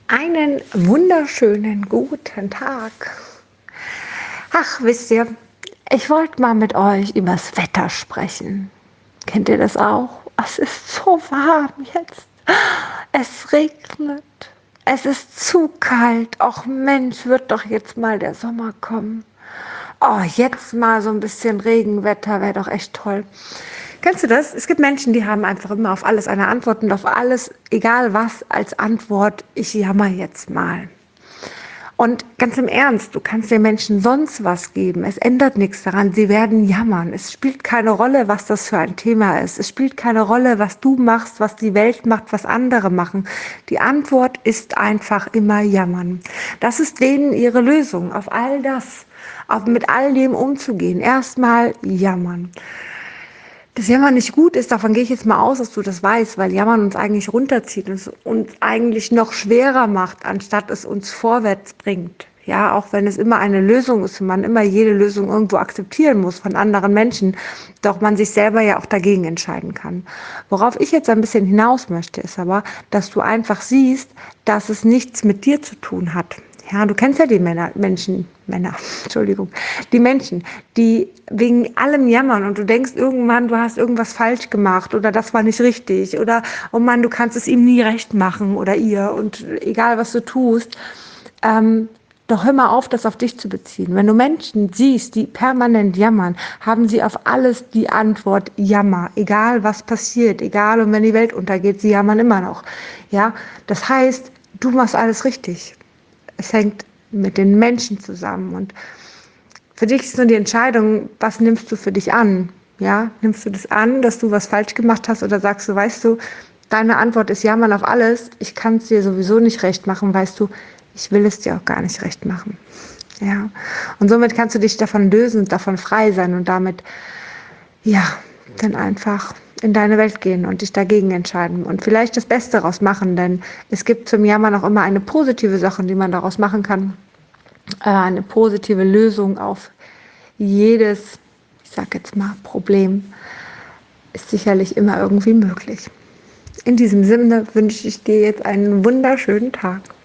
Einen wunderschönen guten Tag. Ach, wisst ihr, ich wollte mal mit euch übers Wetter sprechen. Kennt ihr das auch? Es ist so warm jetzt. Es regnet. Es ist zu kalt. Och Mensch, wird doch jetzt mal der Sommer kommen. Oh, jetzt mal so ein bisschen Regenwetter wäre doch echt toll. Kennst du das? Es gibt Menschen, die haben einfach immer auf alles eine Antwort und auf alles, egal was, als Antwort, ich jammer jetzt mal. Und ganz im Ernst, du kannst den Menschen sonst was geben. Es ändert nichts daran. Sie werden jammern. Es spielt keine Rolle, was das für ein Thema ist. Es spielt keine Rolle, was du machst, was die Welt macht, was andere machen. Die Antwort ist einfach immer jammern. Das ist denen ihre Lösung auf all das, auf mit all dem umzugehen. Erstmal jammern. Dass Jammern nicht gut ist, davon gehe ich jetzt mal aus, dass du das weißt, weil Jammern uns eigentlich runterzieht und es uns eigentlich noch schwerer macht, anstatt es uns vorwärts bringt. Ja, auch wenn es immer eine Lösung ist und man immer jede Lösung irgendwo akzeptieren muss von anderen Menschen, doch man sich selber ja auch dagegen entscheiden kann. Worauf ich jetzt ein bisschen hinaus möchte, ist aber, dass du einfach siehst, dass es nichts mit dir zu tun hat. Ja, du kennst ja die Entschuldigung, die Menschen, die wegen allem jammern und du denkst irgendwann, du hast irgendwas falsch gemacht oder das war nicht richtig oder oh Mann, du kannst es ihm nie recht machen oder ihr und egal was du tust, doch hör mal auf, das auf dich zu beziehen. Wenn du Menschen siehst, die permanent jammern, haben sie auf alles die Antwort Jammer. Egal was passiert, egal und wenn die Welt untergeht, sie jammern immer noch. Ja, das heißt, du machst alles richtig. Es hängt mit den Menschen zusammen und für dich ist nur die Entscheidung, was nimmst du für dich an? Ja, nimmst du das an, dass du was falsch gemacht hast oder sagst du, weißt du, deine Antwort ist jammern auf alles, ich kann es dir sowieso nicht recht machen, weißt du, ich will es dir auch gar nicht recht machen. Ja, und somit kannst du dich davon lösen und davon frei sein und damit, ja, dann einfach in deine Welt gehen und dich dagegen entscheiden und vielleicht das Beste daraus machen, denn es gibt zum Jammern auch immer eine positive Sache, die man daraus machen kann, eine positive Lösung auf jedes, ich sag jetzt mal, Problem ist sicherlich immer irgendwie möglich. In diesem Sinne wünsche ich dir jetzt einen wunderschönen Tag.